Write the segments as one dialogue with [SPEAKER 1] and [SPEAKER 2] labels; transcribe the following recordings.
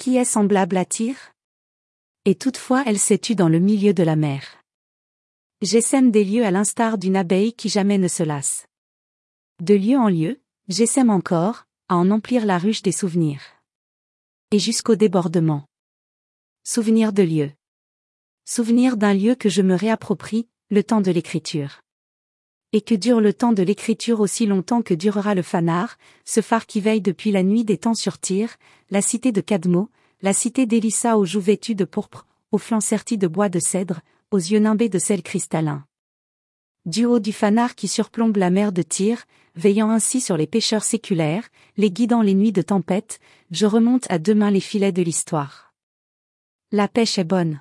[SPEAKER 1] qui est semblable à Tyr? Et toutefois elle s'est tue dans le milieu de la mer. J'essaime des lieux à l'instar d'une abeille qui jamais ne se lasse. De lieu en lieu, j'essaime encore, à en emplir la ruche des souvenirs. Et jusqu'au débordement. Souvenir de lieu. Souvenir d'un lieu que je me réapproprie, le temps de l'écriture. Et que dure le temps de l'écriture aussi longtemps que durera le Phanar, ce phare qui veille depuis la nuit des temps sur Tyr, la cité de Cadmo, la cité d'Élissa aux joues vêtues de pourpre, aux flancs sertis de bois de cèdre, aux yeux nimbés de sel cristallin. Du haut du Phanar qui surplombe la mer de Tyr, veillant ainsi sur les pêcheurs séculaires, les guidant les nuits de tempête, je remonte à deux mains les filets de l'histoire. La pêche est bonne.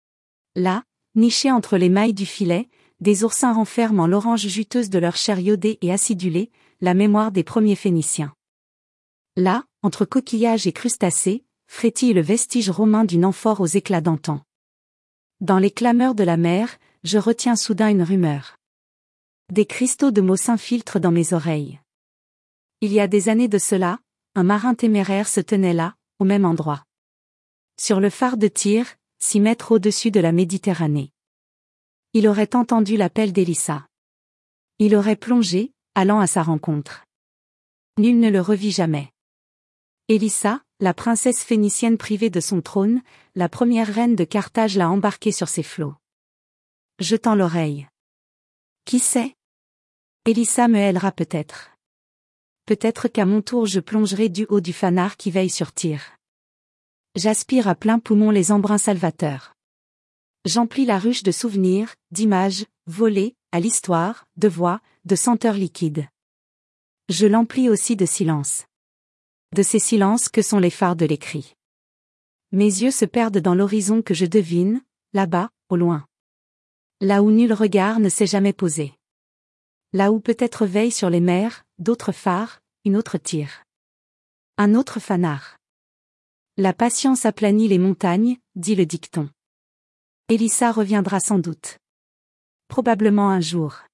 [SPEAKER 1] Là, nichés entre les mailles du filet, des oursins renferment en l'orange juteuse de leur chair iodée et acidulée, la mémoire des premiers Phéniciens. Là, entre coquillages et crustacés, frétille le vestige romain d'une amphore aux éclats d'antan. Dans les clameurs de la mer, je retiens soudain une rumeur. Des cristaux de mots s'infiltrent dans mes oreilles. Il y a des années de cela, un marin téméraire se tenait là, au même endroit. Sur le phare de Tyr, 6 mètres au-dessus de la Méditerranée. Il aurait entendu l'appel d'Élissa. Il aurait plongé, allant à sa rencontre. Nul ne le revit jamais. Élissa, la princesse phénicienne privée de son trône, la première reine de Carthage l'a embarqué sur ses flots. Je tends l'oreille. Qui sait? Élissa me hèlera peut-être. Peut-être qu'à mon tour je plongerai du haut du Phanar qui veille sur Tyr. J'aspire à plein poumon les embruns salvateurs. J'emplis la ruche de souvenirs, d'images, volées, à l'histoire, de voix, de senteurs liquides. Je l'emplis aussi de silence. De ces silences que sont les phares de l'écrit. Mes yeux se perdent dans l'horizon que je devine, là-bas, au loin. Là où nul regard ne s'est jamais posé. Là où peut-être veille sur les mers, d'autres phares, une autre Tyr. Un autre Phanar. La patience aplanit les montagnes, dit le dicton. Élissa reviendra sans doute. Probablement un jour.